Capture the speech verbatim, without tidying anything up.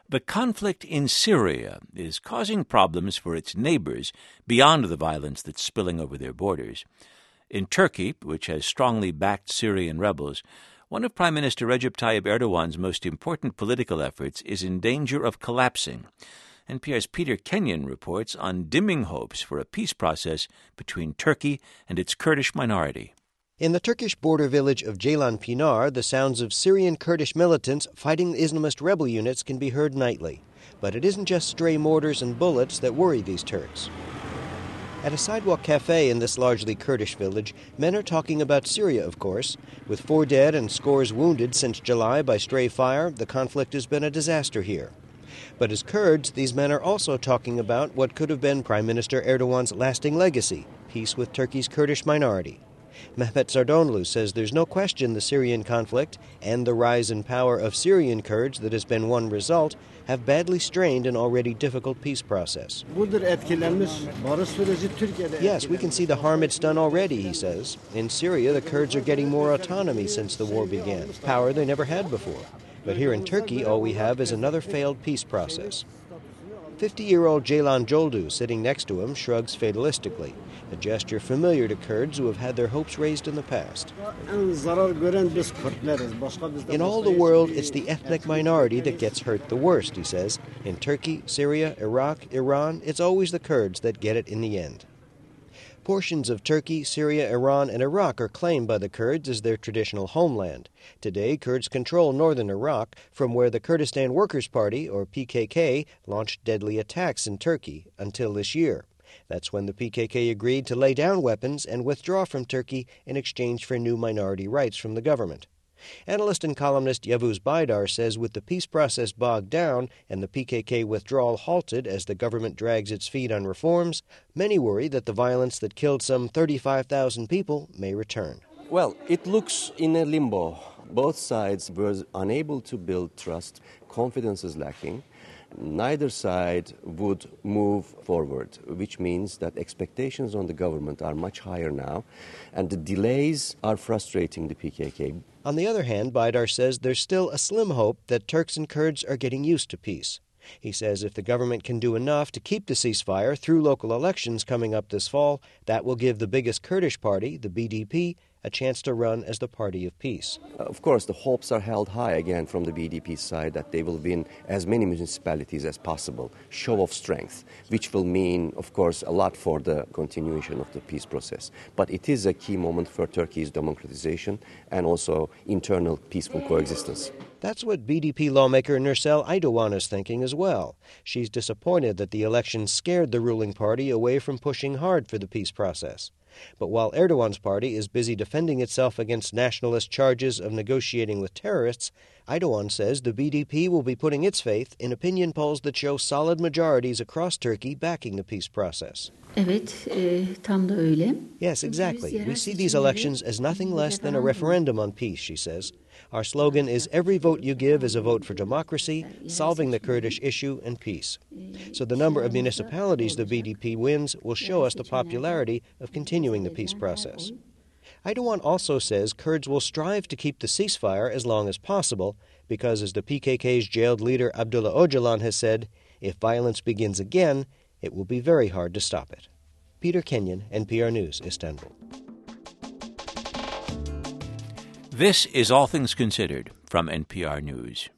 The conflict in Syria is causing problems for its neighbors beyond the violence that's spilling over their borders. In Turkey, which has strongly backed Syrian rebels, one of Prime Minister Recep Tayyip Erdogan's most important political efforts is in danger of collapsing. N P R's Peter Kenyon reports on dimming hopes for a peace process between Turkey and its Kurdish minority. In the Turkish border village of Ceylanpınar, the sounds of Syrian Kurdish militants fighting Islamist rebel units can be heard nightly. But it isn't just stray mortars and bullets that worry these Turks. At a sidewalk cafe in this largely Kurdish village, men are talking about Syria, of course. With four dead and scores wounded since July by stray fire, the conflict has been a disaster here. But as Kurds, these men are also talking about what could have been Prime Minister Erdogan's lasting legacy, peace with Turkey's Kurdish minority. Mehmet Zardonlu says there's no question the Syrian conflict and the rise in power of Syrian Kurds that has been one result have badly strained an already difficult peace process. Yes, we can see the harm it's done already, he says. In Syria, the Kurds are getting more autonomy since the war began, power they never had before. But here in Turkey, all we have is another failed peace process. fifty-year-old Ceylan Joldu, sitting next to him, shrugs fatalistically, a gesture familiar to Kurds who have had their hopes raised in the past. In all the world, it's the ethnic minority that gets hurt the worst, he says. In Turkey, Syria, Iraq, Iran, it's always the Kurds that get it in the end. Portions of Turkey, Syria, Iran, and Iraq are claimed by the Kurds as their traditional homeland. Today, Kurds control northern Iraq, from where the Kurdistan Workers' Party, or P K K, launched deadly attacks in Turkey until this year. That's when the P K K agreed to lay down weapons and withdraw from Turkey in exchange for new minority rights from the government. Analyst and columnist Yavuz Baydar says with the peace process bogged down and the P K K withdrawal halted as the government drags its feet on reforms, many worry that the violence that killed some thirty-five thousand people may return. Well, it looks in a limbo. Both sides were unable to build trust. Confidence is lacking. Neither side would move forward, which means that expectations on the government are much higher now, and the delays are frustrating the P K K. On the other hand, Baydar says there's still a slim hope that Turks and Kurds are getting used to peace. He says if the government can do enough to keep the ceasefire through local elections coming up this fall, that will give the biggest Kurdish party, the B D P, a chance to run as the party of peace. Of course, the hopes are held high again from the B D P side that they will win as many municipalities as possible, show of strength, which will mean, of course, a lot for the continuation of the peace process. But it is a key moment for Turkey's democratization and also internal peaceful coexistence. That's what B D P lawmaker Nursel Aydoğan is thinking as well. She's disappointed that the election scared the ruling party away from pushing hard for the peace process. But while Erdogan's party is busy defending itself against nationalist charges of negotiating with terrorists, Aydoğan says the B D P will be putting its faith in opinion polls that show solid majorities across Turkey backing the peace process. Evet, e, tam da öyle. Yes, exactly. We see these elections as nothing less than a referendum on peace, she says. Our slogan is every vote you give is a vote for democracy, solving the Kurdish issue, and peace. So the number of municipalities the B D P wins will show us the popularity of continuing the peace process. Aydoğan also says Kurds will strive to keep the ceasefire as long as possible because, as the P K K's jailed leader Abdullah Öcalan has said, if violence begins again, it will be very hard to stop it. Peter Kenyon, N P R News, Istanbul. This is All Things Considered from N P R News.